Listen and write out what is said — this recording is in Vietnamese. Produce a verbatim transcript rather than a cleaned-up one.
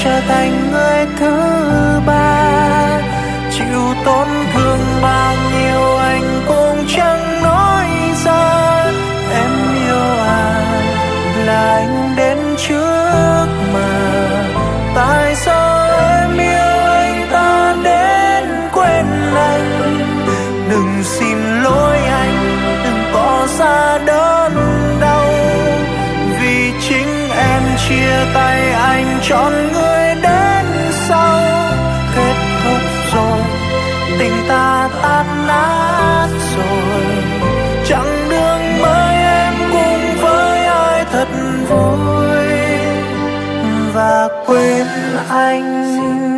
trở thành người thứ ba. Chịu tổn thương bao nhiêu anh cũng chẳng nói ra. Em yêu anh là anh đến trước mà, tại sao em yêu anh ta đến quên anh. Đừng xin lỗi anh, đừng tỏ ra đớn đau, vì chính em chia tay anh chọn người đến sau. Kết thúc rồi, tình ta tan nát rồi, chặng đường mới em cùng với ai thật vui và quên anh.